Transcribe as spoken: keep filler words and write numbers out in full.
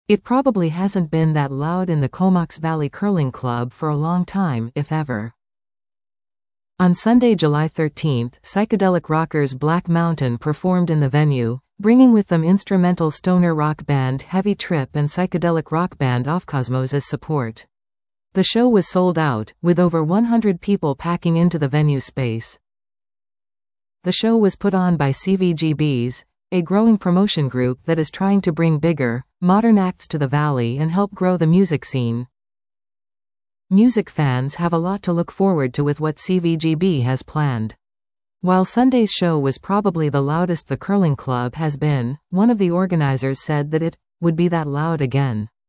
It probably hasn't been that loud in the Comox Valley Curling Club for a long time, if ever. On Sunday, July thirteenth, psychedelic rockers Black Mountain performed in the venue, bringing with them instrumental stoner rock band Heavy Trip and psychedelic rock band Offcosmos as support. The show was sold out, with over one hundred people packing into the venue space. The show was put on by C V G Bs, a growing promotion group that is trying to bring bigger, modern acts to the valley and help grow the music scene. Music fans have a lot to look forward to with what C V G B has planned. While Sunday's show was probably the loudest the curling club has been, one of the organizers said that it would be that loud again.